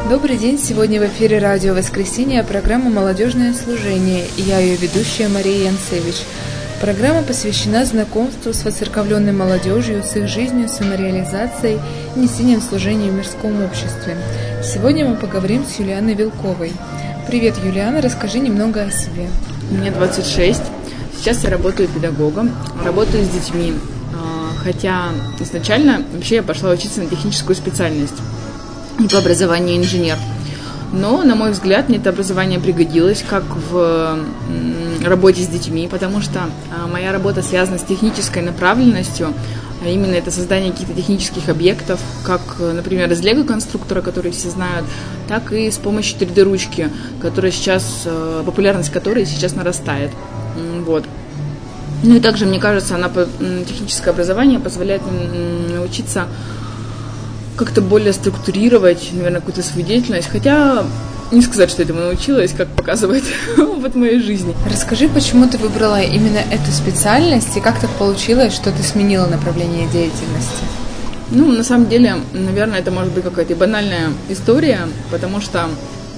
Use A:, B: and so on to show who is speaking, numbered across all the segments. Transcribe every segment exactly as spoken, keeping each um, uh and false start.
A: Добрый день! Сегодня в эфире радио «Воскресенье», программа «Молодежное служение». И я ее ведущая Мария Янцевич. Программа посвящена знакомству с воцерковленной молодежью, с их жизнью, самореализацией и несением служения в мирском обществе. Сегодня мы поговорим с Юлианой Вилковой. Привет, Юлиана, расскажи немного о себе.
B: Мне двадцать шесть. Сейчас я работаю педагогом, работаю с детьми. Хотя изначально вообще я пошла учиться на техническую специальность и по образованию инженер. Но, на мой взгляд, мне это образование пригодилось как в работе с детьми, потому что моя работа связана с технической направленностью, а именно это создание каких-то технических объектов, как, например, из лего-конструктора, который все знают, так и с помощью три дэ-ручки, которая сейчас, популярность которой сейчас нарастает. Вот. Ну и также, мне кажется, она, техническое образование позволяет научиться как-то более структурировать, наверное, какую-то свою деятельность, хотя не сказать, что этому научилась, как показывает опыт моей жизни.
A: Расскажи, почему ты выбрала именно эту специальность и как так получилось, что ты сменила направление деятельности?
B: Ну, на самом деле, наверное, это может быть какая-то банальная история, потому что м-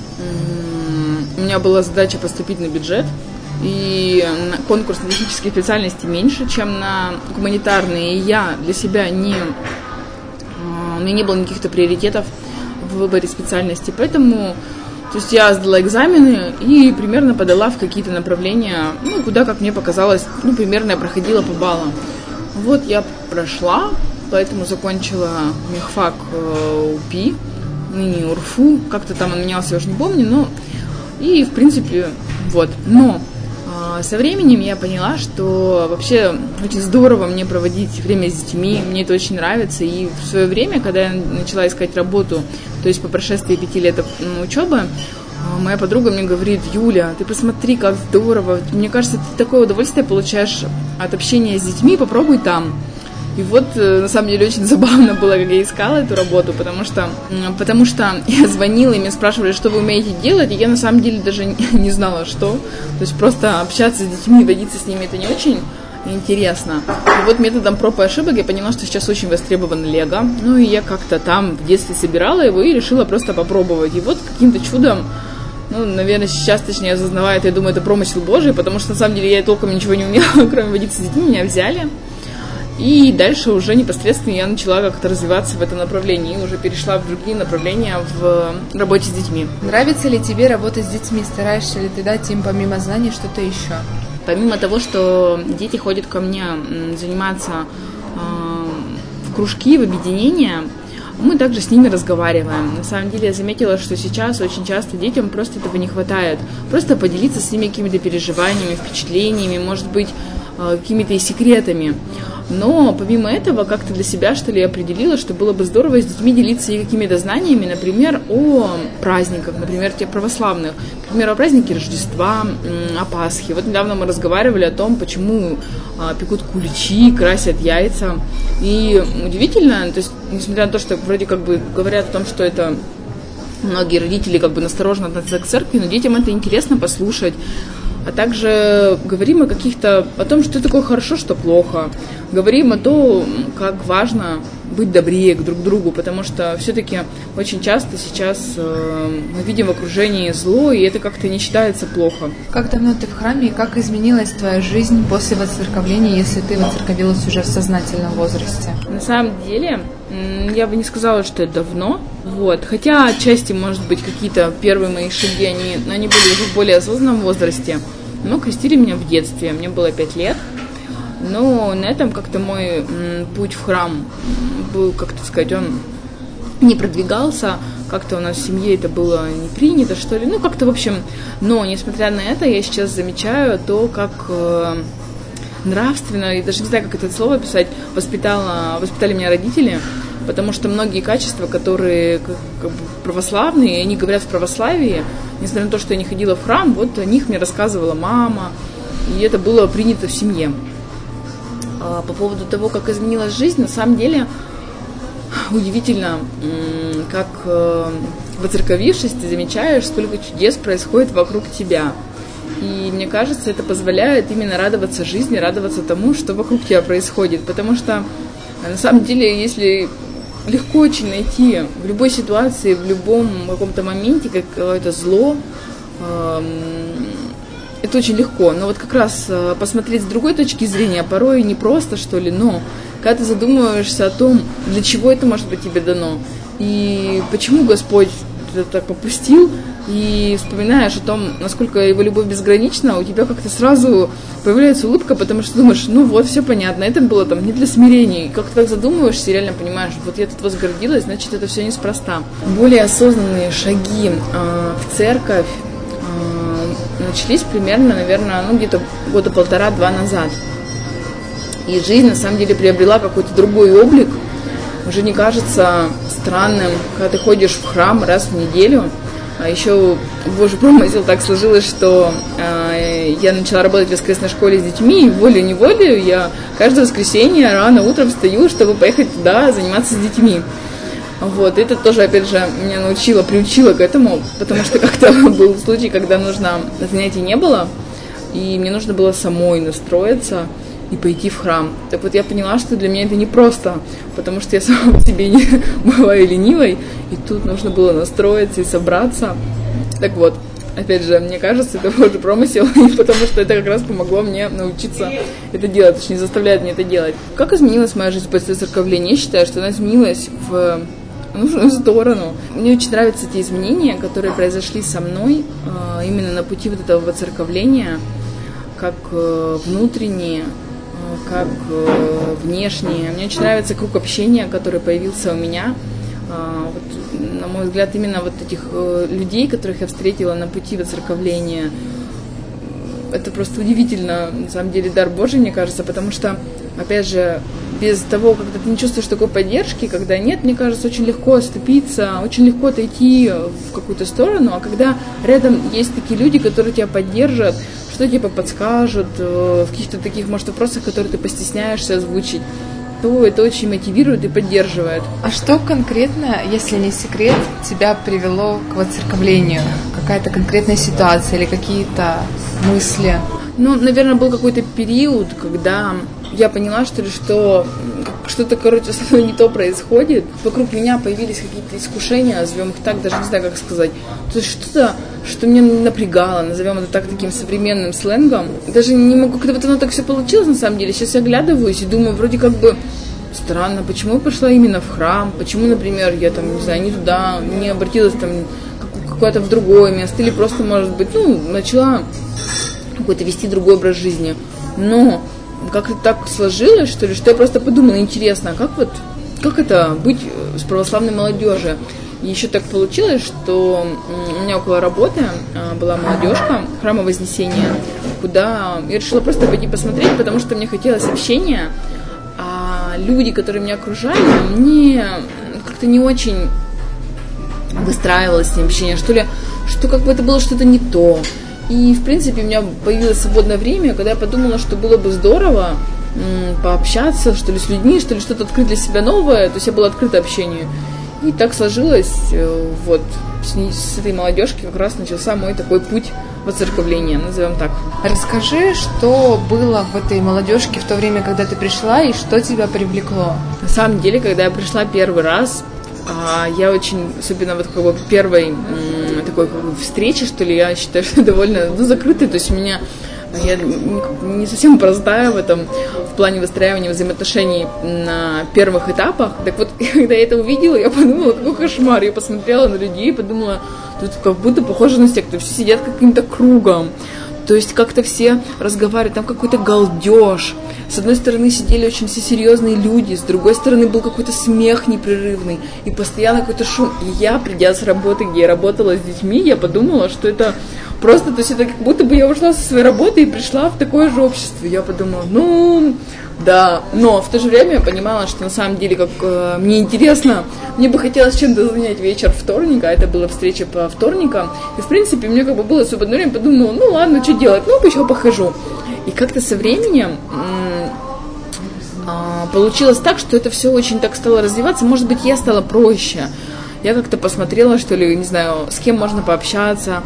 B: у меня была задача поступить на бюджет, и на конкурс на технические специальности меньше, чем на гуманитарные, и я для себя не... У меня не было никаких-то приоритетов в выборе специальности, поэтому то есть я сдала экзамены и примерно подала в какие-то направления, ну, куда, как мне показалось, ну, примерно я проходила по баллам. Вот я прошла, поэтому закончила мехфак УПИ, ныне УРФУ, как-то там он менялся, я уже не помню, но и, в принципе, вот, но со временем я поняла, что вообще очень здорово мне проводить время с детьми, мне это очень нравится, и в свое время, когда я начала искать работу, то есть по прошествии пяти лет учебы, моя подруга мне говорит: Юля, ты посмотри, как здорово, мне кажется, ты такое удовольствие получаешь от общения с детьми, попробуй там. И вот, на самом деле, очень забавно было, как я искала эту работу, потому что, потому что я звонила, и меня спрашивали, что вы умеете делать, и я, на самом деле, даже не знала, что. То есть просто общаться с детьми, водиться с ними, это не очень интересно. И вот методом проб и ошибок я поняла, что сейчас очень востребован лего. Ну, и я как-то там в детстве собирала его и решила просто попробовать. И вот каким-то чудом, ну, наверное, сейчас, точнее, осознавая это, я думаю, это промысел Божий, потому что, на самом деле, я толком ничего не умела, кроме водиться с детьми, меня взяли. И дальше уже непосредственно я начала как-то развиваться в этом направлении и уже перешла в другие направления в работе с детьми.
A: Нравится ли тебе работа с детьми? Стараешься ли ты дать им помимо знаний что-то еще?
B: Помимо того, что дети ходят ко мне заниматься в кружки, в объединения, мы также с ними разговариваем. На самом деле я заметила, что сейчас очень часто детям просто этого не хватает. Просто поделиться с ними какими-то переживаниями, впечатлениями, может быть, какими-то и секретами. Но помимо этого, как-то для себя, что ли, я определила, что было бы здорово с детьми делиться и какими-то знаниями, например, о праздниках, например, тех православных, например, о празднике Рождества, о Пасхе. Вот недавно мы разговаривали о том, почему пекут куличи, красят яйца. И удивительно, то есть, несмотря на то, что вроде как бы говорят о том, что это многие родители как бы настороженно относятся к церкви, но детям это интересно послушать. А также говорим о каких-то, о том, что такое хорошо, что плохо. Говорим о том, как важно быть добрее к друг другу, потому что все-таки очень часто сейчас э, мы видим в окружении зло, и это как-то не считается плохо.
A: Как давно ты в храме, и как изменилась твоя жизнь после воцерковления, если ты воцерковилась уже в сознательном возрасте?
B: На самом деле, я бы не сказала, что это давно, вот. Хотя отчасти, может быть, какие-то первые мои шаги, они, они были уже в более осознанном возрасте, но крестили меня в детстве, мне было пять лет. Но на этом как-то мой м, путь в храм был, как-то сказать, он не продвигался, как-то у нас в семье это было не принято, что ли, ну как-то, в общем, но, несмотря на это, я сейчас замечаю то, как э, нравственно, и даже не знаю, как это слово писать, воспитала, воспитали меня родители, потому что многие качества, которые как, как бы православные, они говорят в православии, несмотря на то, что я не ходила в храм, вот о них мне рассказывала мама, и это было принято в семье. По поводу того, как изменилась жизнь, на самом деле удивительно, как воцерковившись, ты замечаешь, сколько чудес происходит вокруг тебя. И мне кажется, это позволяет именно радоваться жизни, радоваться тому, что вокруг тебя происходит. Потому что, на самом деле, если легко очень найти в любой ситуации, в любом каком-то моменте какое-то зло. Это очень легко. Но вот как раз посмотреть с другой точки зрения порой не просто, что ли, но когда ты задумываешься о том, для чего это может быть тебе дано, и почему Господь это так попустил, и вспоминаешь о том, насколько его любовь безгранична, у тебя как-то сразу появляется улыбка, потому что думаешь, ну вот, все понятно, это было там не для смирения. И как-то так задумываешься и реально понимаешь, вот я тут возгордилась, значит, это все неспроста. Более осознанные шаги э, в церковь э, начались примерно, наверное, ну где-то года полтора-два назад. И жизнь, на самом деле, приобрела какой-то другой облик. Уже не кажется странным, когда ты ходишь в храм раз в неделю. А еще, боже промысел, так сложилось, что э, я начала работать в воскресной школе с детьми, и волей-неволей я каждое воскресенье рано утром встаю, чтобы поехать туда заниматься с детьми. Вот, это тоже, опять же, меня научило, приучило к этому, потому что как-то был случай, когда нужно, занятий не было, и мне нужно было самой настроиться и пойти в храм. Так вот, я поняла, что для меня это непросто, потому что я сама по себе не бываю ленивой, и тут нужно было настроиться и собраться. Так вот, опять же, мне кажется, это божий промысел, потому что это как раз помогло мне научиться это делать, точнее, заставляет меня это делать. Как изменилась моя жизнь после воцерковления? Я считаю, что она изменилась в нужную сторону. Мне очень нравятся те изменения, которые произошли со мной именно на пути вот этого воцерковления, как внутренние, как э, внешние. Мне очень нравится круг общения, который появился у меня. Э, вот, на мой взгляд, именно вот этих э, людей, которых я встретила на пути воцерковления, это просто удивительно, на самом деле, дар Божий, мне кажется, потому что, опять же, без того, когда ты не чувствуешь такой поддержки, когда нет, мне кажется, очень легко оступиться, очень легко отойти в какую-то сторону, а когда рядом есть такие люди, которые тебя поддержат, что типа подскажут э, в каких-то таких, может, вопросах, которые ты постесняешься озвучить, то это очень мотивирует и поддерживает.
A: А что конкретно, если не секрет, тебя привело к воцерковлению? Какая-то конкретная ситуация или какие-то мысли?
B: Ну, наверное, был какой-то период, когда я поняла, что ли, что что-то, короче, со мной не то происходит. Вокруг меня появились какие-то искушения, назовем их так, даже не знаю, как сказать. То есть что-то, что меня напрягало, назовем это так, таким современным сленгом. Даже не могу, когда вот оно так все получилось, на самом деле. Сейчас я оглядываюсь и думаю, вроде как бы странно, почему я пошла именно в храм, почему, например, я там, не знаю, не туда, не обратилась там какое-то в другое место, или просто, может быть, ну, начала какой-то вести другой образ жизни. Но как-то так сложилось, что ли, что я просто подумала, интересно, как вот, как это быть с православной молодежью? И еще так получилось, что у меня около работы была молодежка храма Вознесения, куда я решила просто пойти посмотреть, потому что мне хотелось общения, а люди, которые меня окружали, мне как-то не очень выстраивалось с ним общение, что ли, что как бы это было что-то не то. И, в принципе, у меня появилось свободное время, когда я подумала, что было бы здорово м, пообщаться, что ли, с людьми, что ли, что-то открыть для себя новое, то есть я была открыта общению. И так сложилось, э, вот, с, с этой молодежки как раз начался мой такой путь воцерковления, назовем так.
A: Расскажи, что было в этой молодежке в то время, когда ты пришла, и что тебя привлекло?
B: На самом деле, когда я пришла первый раз, я очень, особенно вот как бы первой м, такой как бы встречи, что ли, я считаю, что довольно ну, закрытой, то есть у меня я не совсем простая в этом, в плане выстраивания взаимоотношений на первых этапах. Так вот, когда я это увидела, я подумала, какой кошмар. Я посмотрела на людей и подумала, тут как будто похоже на секту, все сидят каким-то кругом. То есть как-то все разговаривают, там какой-то галдеж. С одной стороны сидели очень все серьезные люди, с другой стороны был какой-то смех непрерывный и постоянно какой-то шум. И я, придя с работы, где я работала с детьми, я подумала, что это просто, то есть это как будто бы я ушла со своей работы и пришла в такое же общество. Я подумала, ну, да, но в то же время я понимала, что на самом деле, как э, мне интересно, мне бы хотелось чем-то занять вечер вторника, это была встреча по вторникам, и в принципе мне как бы было свободное время, подумала, ну ладно, что делать, ну еще похожу. И как-то со временем м- а, получилось так, что это все очень так стало развиваться, может быть, я стала проще. Я как-то посмотрела, что ли, не знаю, с кем можно пообщаться.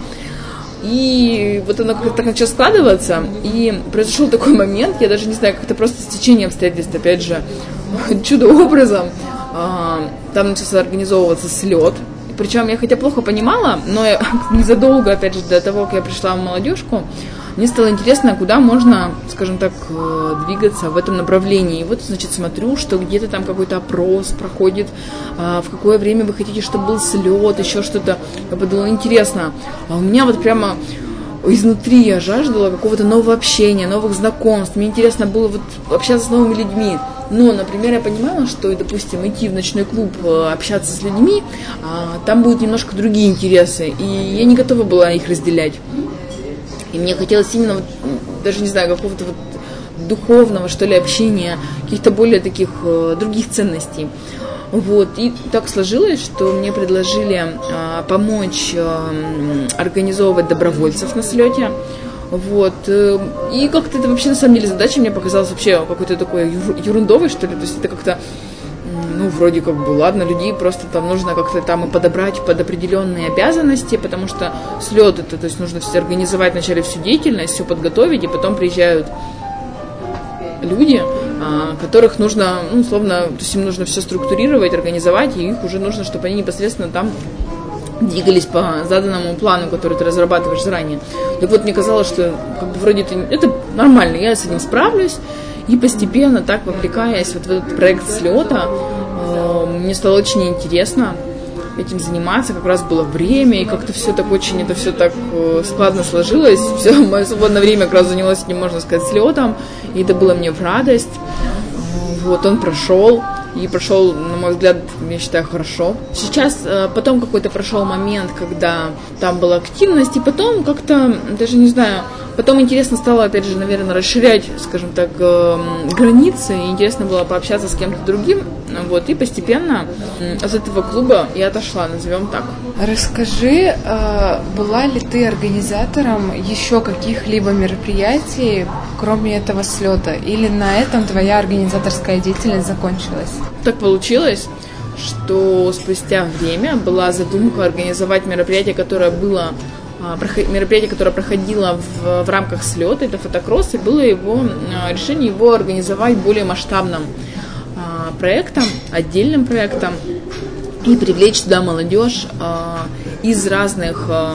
B: И вот оно как-то так начало складываться, и произошел такой момент, я даже не знаю, как-то просто стечение обстоятельств, опять же, чудо-образом. там начался организовываться слет. Причем я хотя плохо понимала, но я, незадолго, опять же, до того, как я пришла в молодежку, мне стало интересно, куда можно, скажем так, двигаться в этом направлении. И вот, значит, смотрю, что где-то там какой-то опрос проходит, в какое время вы хотите, чтобы был слет, еще что-то. Я подумала, интересно. А у меня вот прямо изнутри я жаждала какого-то нового общения, новых знакомств. Мне интересно было вот общаться с новыми людьми. Но, например, я понимала, что, допустим, идти в ночной клуб, общаться с людьми, там будут немножко другие интересы. И я не готова была их разделять. И мне хотелось именно, вот, даже не знаю, какого-то вот духовного, что ли, общения, каких-то более таких э, других ценностей. Вот. И так сложилось, что мне предложили э, помочь э, организовывать добровольцев на слете. Вот. И как-то это вообще, на самом деле, задача мне показалась вообще какой-то такой ерундовой, что ли. То есть это как-то, ну, вроде как бы, ладно, людей просто там нужно как-то там и подобрать под определенные обязанности, потому что слет это, то есть нужно все организовать вначале всю деятельность, все подготовить, и потом приезжают люди, которых нужно, ну, условно, то есть им нужно все структурировать, организовать, и их уже нужно, чтобы они непосредственно там двигались по заданному плану, который ты разрабатываешь заранее. Так вот, мне казалось, что как бы, вроде это, это нормально, я с этим справлюсь. И постепенно, так вовлекаясь вот в этот проект слета, э, мне стало очень интересно этим заниматься. Как раз было время, и как-то все так очень, это все так э, складно сложилось. Все, мое свободное время как раз занялось этим, можно сказать, слетом. И это было мне в радость. Вот, он прошел. И прошел, на мой взгляд, я считаю, хорошо. Сейчас, потом какой-то прошел момент, когда там была активность, и потом как-то, даже не знаю, потом интересно стало, опять же, наверное, расширять, скажем так, границы, и интересно было пообщаться с кем-то другим, вот, и постепенно из этого клуба я отошла, назовем так.
A: Расскажи, была ли ты организатором еще каких-либо мероприятий, кроме этого слета, или на этом твоя организаторская деятельность закончилась?
B: Так получилось, что спустя время была задумка организовать мероприятие, которое было мероприятие, которое проходило в, в рамках слета, это фотокросс, и было его решение его организовать более масштабным а, проектом, отдельным проектом, и привлечь туда молодежь а, из разных а,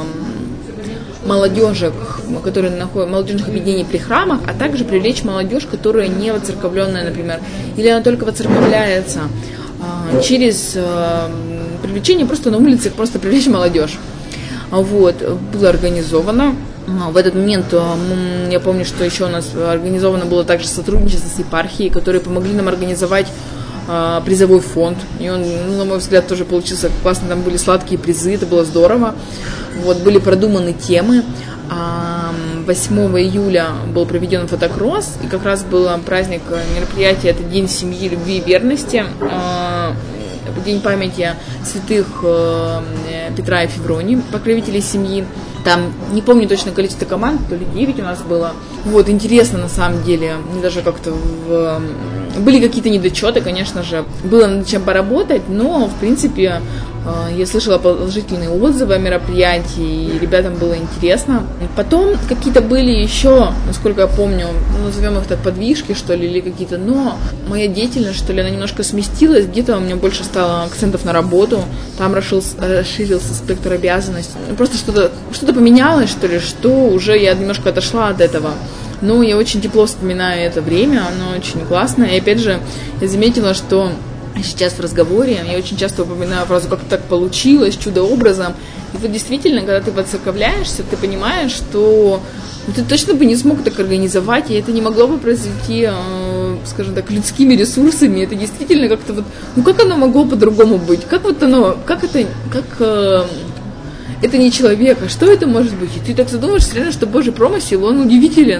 B: молодежек, которые находят молодежных объединений при храмах, а также привлечь молодежь, которая не воцерковленная, например, или она только воцерковляется, а, через а, привлечение просто на улицах, просто привлечь молодежь. Вот, было организовано. В этот момент, я помню, что еще у нас организовано было также сотрудничество с епархией, которые помогли нам организовать а, призовой фонд. И он, ну, на мой взгляд, тоже получился классно. Там были сладкие призы, это было здорово. Вот, были продуманы темы. А, восьмого июля был проведен фотокросс, и как раз был праздник, мероприятие, это День семьи, любви и верности. А, День памяти святых э, Петра и Февронии, покровителей семьи. Там, не помню точно количество команд, то ли девять у нас было. Вот, интересно на самом деле. Мне даже как-то в... были какие-то недочеты, конечно же. Было над чем поработать, но, в принципе, э, я слышала положительные отзывы о мероприятии, и ребятам было интересно. Потом какие-то были еще, насколько я помню, ну, назовем их так, подвижки, что ли, или какие-то, но моя деятельность, что ли, она немножко сместилась, где-то у меня больше стало акцентов на работу, там расширился, расширился спектр обязанностей. Просто что-то, что-то поменялось, что ли, что уже я немножко отошла от этого. Но я очень тепло вспоминаю это время, оно очень классное. И опять же, я заметила, что сейчас в разговоре я очень часто упоминаю фразу «как так получилось», чудо-образом. И вот действительно, когда ты воцерковляешься, ты понимаешь, что ну, ты точно бы не смог так организовать, и это не могло бы произойти, э, скажем так, людскими ресурсами. Это действительно как-то вот, ну как оно могло по-другому быть? Как вот оно, как это, как... Э, это не человек, а что это может быть? И ты так задумаешься, реально, что Божий промысел, он удивителен,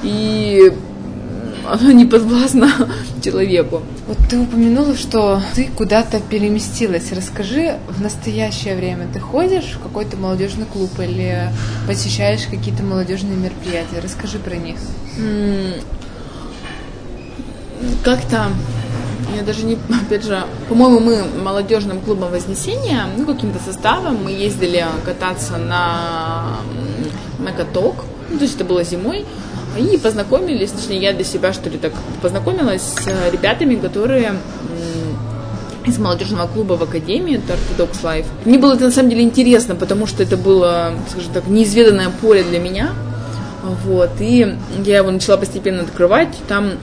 B: и оно не подвластно человеку.
A: Вот ты упомянула, что ты куда-то переместилась. Расскажи, в настоящее время ты ходишь в какой-то молодежный клуб или посещаешь какие-то молодежные мероприятия? Расскажи про них.
B: Как-то... Я даже не, опять же, по-моему, мы молодежным клубом Вознесения, ну, каким-то составом, мы ездили кататься на, на каток, ну, то есть это было зимой, и познакомились, точнее, я для себя, что ли, так познакомилась с ребятами, которые из молодежного клуба в академии Orthodox Life. Мне было это на самом деле интересно, потому что это было, скажем так, неизведанное поле для меня. Вот, и я его начала постепенно открывать. Там м-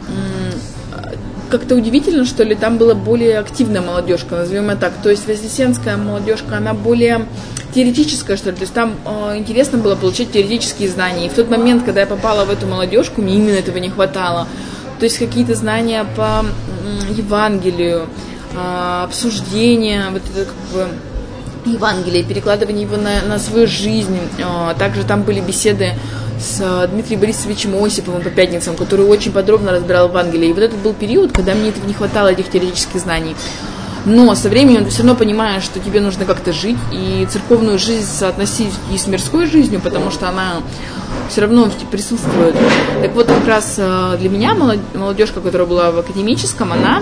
B: как-то удивительно, что ли, там была более активная молодежка, назовем это так. То есть вознесенская молодежка, она более теоретическая, что ли. То есть там э, интересно было получать теоретические знания. И в тот момент, когда я попала в эту молодежку, мне именно этого не хватало. То есть какие-то знания по м- Евангелию, э, обсуждения, вот это как бы Евангелие, перекладывание его на, на свою жизнь. Э, также там были беседы с Дмитрием Борисовичем Осиповым по пятницам, который очень подробно разбирал Евангелие. И вот это был период, когда мне этого не хватало, этих теоретических знаний. Но со временем ты все равно понимаешь, что тебе нужно как-то жить и церковную жизнь соотносить и с мирской жизнью, потому что она все равно присутствует. Так вот, как раз для меня молодежка, которая была в академическом, она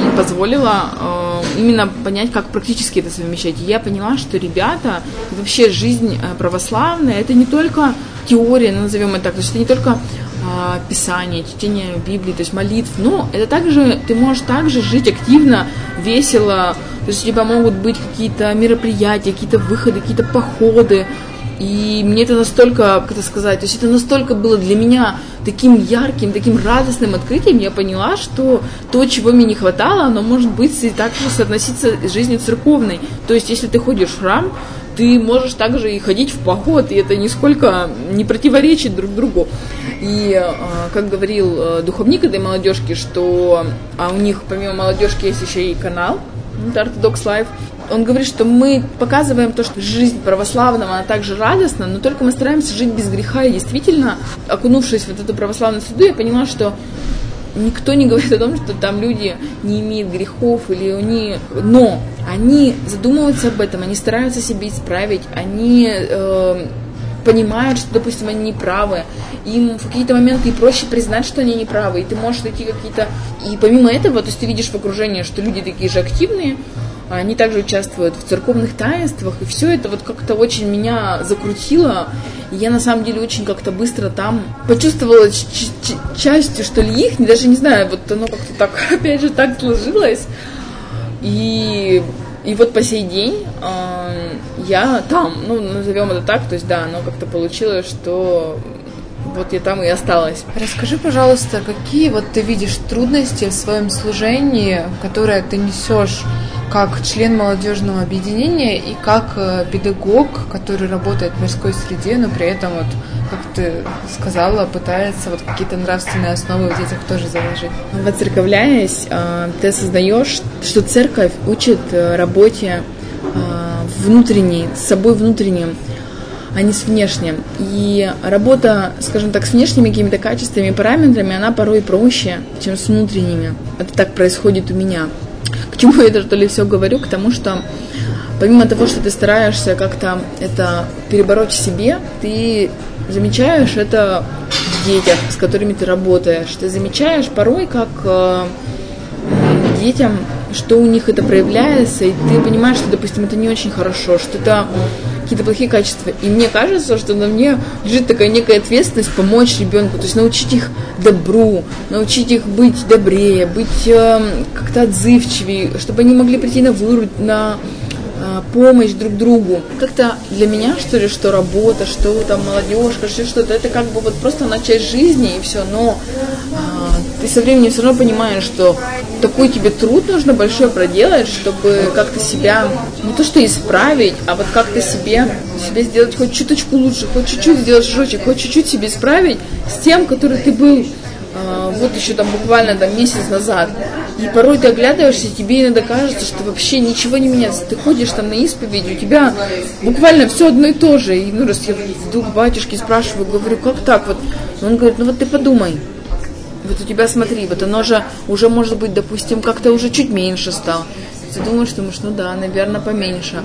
B: позволила именно понять, как практически это совмещать. И я поняла, что ребята, вообще жизнь православная, это не только теория, назовем это так, то есть это не только а, писание, чтение Библии, то есть молитв, но это также, ты можешь также жить активно, весело, то есть у тебя могут быть какие-то мероприятия, какие-то выходы, какие-то походы, и мне это настолько, как это сказать, то есть это настолько было для меня таким ярким, таким радостным открытием, я поняла, что то, чего мне не хватало, оно может быть и также соотноситься с жизнью церковной, то есть если ты ходишь в храм, ты можешь также и ходить в поход, и это нисколько не противоречит друг другу. И, как говорил духовник этой молодежки, что а у них помимо молодежки есть еще и канал Orthodox Life, он говорит, что мы показываем то, что жизнь православного, она также радостна, но только мы стараемся жить без греха. И действительно, окунувшись в вот эту православную среду, я поняла, что никто не говорит о том, что там люди не имеют грехов, или они... но они задумываются об этом, они стараются себе исправить, они э, понимают, что, допустим, они неправы, им в какие-то моменты и проще признать, что они неправы, и ты можешь найти какие-то... И помимо этого, то есть ты видишь в окружении, что люди такие же активные, они также участвуют в церковных таинствах, и все это вот как-то очень меня закрутило, и я на самом деле очень как-то быстро там почувствовала ч- ч- частью, что ли, их, даже не знаю, вот оно как-то так, опять же, так сложилось, и, и вот по сей день э, я там, ну, назовем это так, то есть, да, оно как-то получилось, что вот я там и осталась.
A: Расскажи, пожалуйста, какие вот ты видишь трудности в своем служении, которые ты несешь как член молодежного объединения и как педагог, который работает в мирской среде, но при этом, вот, как ты сказала, пытается вот какие-то нравственные основы в детях тоже заложить.
B: Воцерковляясь, ты осознаешь, что церковь учит работе внутренней, с собой внутренним, а не с внешним. И работа, скажем так, с внешними какими-то качествами и параметрами, она порой проще, чем с внутренними. Это так происходит у меня. К чему я это, что ли, все говорю? К тому, что помимо того, что ты стараешься как-то это перебороть в себе, ты замечаешь это в детях, с которыми ты работаешь. Ты замечаешь порой, как э, детям, что у них это проявляется, и ты понимаешь, что, допустим, это не очень хорошо, что это какие-то плохие качества. И мне кажется, что на мне лежит такая некая ответственность помочь ребенку, то есть научить их добру, научить их быть добрее, быть э, как-то отзывчивее, чтобы они могли прийти на выручь, на э, помощь друг другу. Как-то для меня, что ли, что работа, что там молодежка, что что-то, это как бы вот просто она часть жизни и все, но э, ты со временем все равно понимаешь, что такой тебе труд нужно большой проделать, чтобы как-то себя, не то что исправить, а вот как-то себе, себе сделать хоть чуточку лучше, хоть чуть-чуть сделать шажочек, хоть чуть-чуть себе исправить с тем, который ты был э, вот еще там буквально там месяц назад. И порой ты оглядываешься, и тебе иногда кажется, что вообще ничего не меняется. Ты ходишь там на исповедь, у тебя буквально все одно и то же. И ну раз я вдруг батюшке спрашиваю, говорю, как так вот? Он говорит, ну вот ты подумай. Вот у тебя, смотри, вот оно же уже, может быть, допустим, как-то уже чуть меньше стало. Ты думаешь, думаешь, ну да, наверное, поменьше.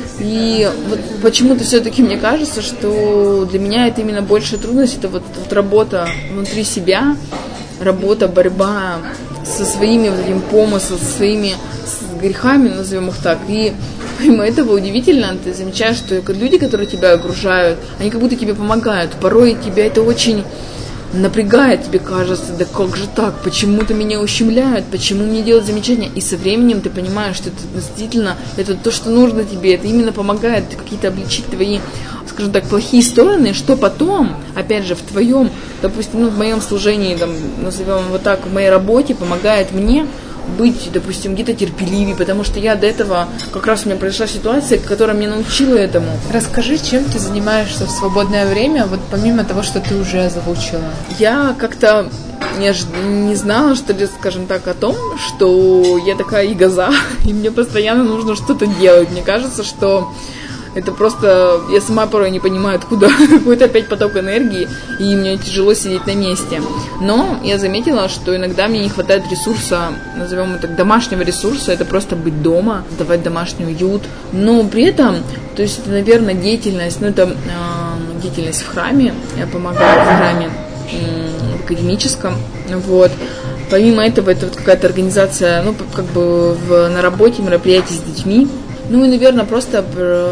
B: И вот почему-то все-таки мне кажется, что для меня это именно большая трудность, это вот, вот работа внутри себя, работа, борьба со своими вот этим помыслом, со своими с грехами, назовем их так. И помимо этого удивительно, ты замечаешь, что люди, которые тебя окружают, они как будто тебе помогают. Порой тебя это очень... напрягает, тебе кажется, да как же так, почему-то меня ущемляют, почему мне делают замечания, и со временем ты понимаешь, что это действительно, это то, что нужно тебе, это именно помогает какие-то обличить твои, скажем так, плохие стороны, что потом, опять же, в твоем, допустим, ну, в моем служении, там, назовем вот так, в моей работе, помогает мне быть, допустим, где-то терпеливее, потому что я до этого, как раз у меня произошла ситуация, которая меня научила этому.
A: Расскажи, чем ты занимаешься в свободное время, вот помимо того, что ты уже озвучила?
B: Я как-то не, не знала, что ли, скажем так, о том, что я такая ягоза, и мне постоянно нужно что-то делать. Мне кажется, что это просто, я сама порой не понимаю, откуда какой-то опять поток энергии, и мне тяжело сидеть на месте. Но я заметила, что иногда мне не хватает ресурса, назовем это так, домашнего ресурса, это просто быть дома, давать домашний уют. Но при этом, то есть это, наверное, деятельность, ну это э, деятельность в храме, я помогаю в храме э, в академическом, вот. Помимо этого, это вот какая-то организация, ну, как бы в, на работе мероприятий с детьми. Ну и, наверное, просто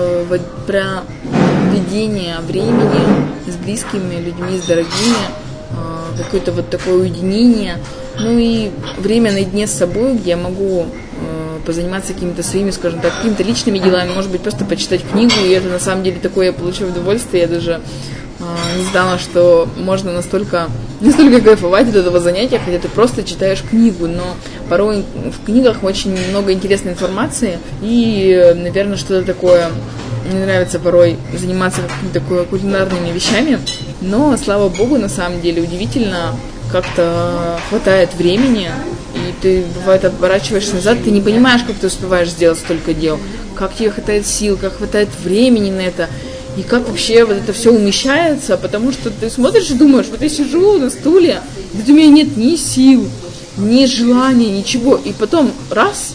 B: проведение времени с близкими людьми, с дорогими, какое-то вот такое уединение. Ну и время наедине с собой, где я могу позаниматься какими-то своими, скажем так, какими-то личными делами, может быть, просто почитать книгу, и это на самом деле такое я получаю удовольствие, я даже не знала, что можно настолько, настолько кайфовать от этого занятия, хотя ты просто читаешь книгу, но порой в книгах очень много интересной информации, и, наверное, что-то такое, мне нравится порой заниматься какими-то кулинарными вещами, но, слава богу, на самом деле удивительно, как-то хватает времени, и ты, бывает, оборачиваешься назад, ты не понимаешь, как ты успеваешь сделать столько дел, как тебе хватает сил, как хватает времени на это. И как вообще вот это все умещается, потому что ты смотришь и думаешь, вот я сижу на стуле, ведь у меня нет ни сил, ни желания, ничего. И потом раз,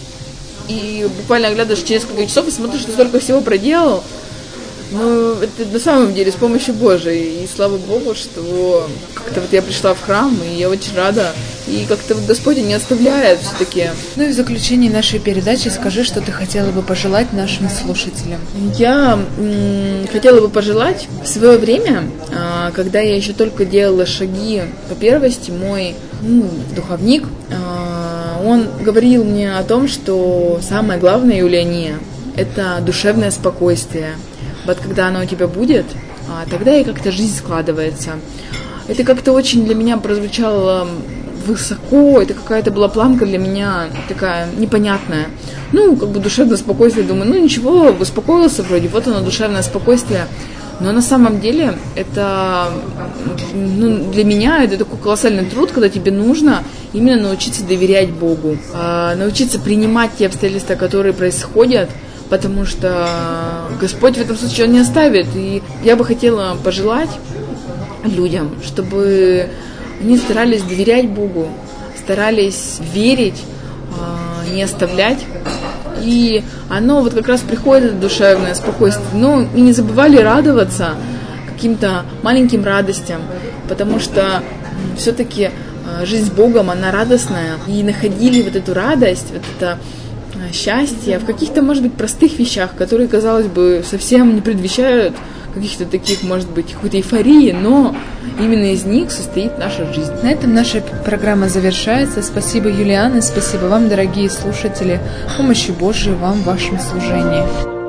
B: и буквально оглядываешь через несколько часов и смотришь, ты столько всего проделал. Ну, это на самом деле с помощью Божией. И слава Богу, что как-то вот я пришла в храм, и я очень рада. И как-то вот Господь не оставляет все-таки.
A: Ну и в заключении нашей передачи скажи, что ты хотела бы пожелать нашим слушателям.
B: Я м- хотела бы пожелать в свое время, а, когда я еще только делала шаги по первости, мой ну, духовник, а, он говорил мне о том, что самое главное, Юлия, это душевное спокойствие. Вот когда оно у тебя будет, тогда и как-то жизнь складывается. Это как-то очень для меня прозвучало высоко, это какая-то была планка для меня такая непонятная. Ну, как бы душевное спокойствие, думаю, ну ничего, успокоился вроде, вот оно, душевное спокойствие. Но на самом деле это ну, для меня это такой колоссальный труд, когда тебе нужно именно научиться доверять Богу, научиться принимать те обстоятельства, которые происходят, потому что Господь в этом случае Он не оставит. И я бы хотела пожелать людям, чтобы они старались доверять Богу, старались верить, не оставлять. И оно вот как раз приходит, это душевное спокойствие. Но и не забывали радоваться каким-то маленьким радостям, потому что все-таки жизнь с Богом, она радостная. И находили вот эту радость, вот это счастье в каких-то, может быть, простых вещах, которые, казалось бы, совсем не предвещают каких-то таких, может быть, какой-то эйфории, но именно из них состоит наша жизнь.
A: На этом наша программа завершается. Спасибо, Юлиана, спасибо вам, дорогие слушатели. Помощи Божией вам в вашем служении.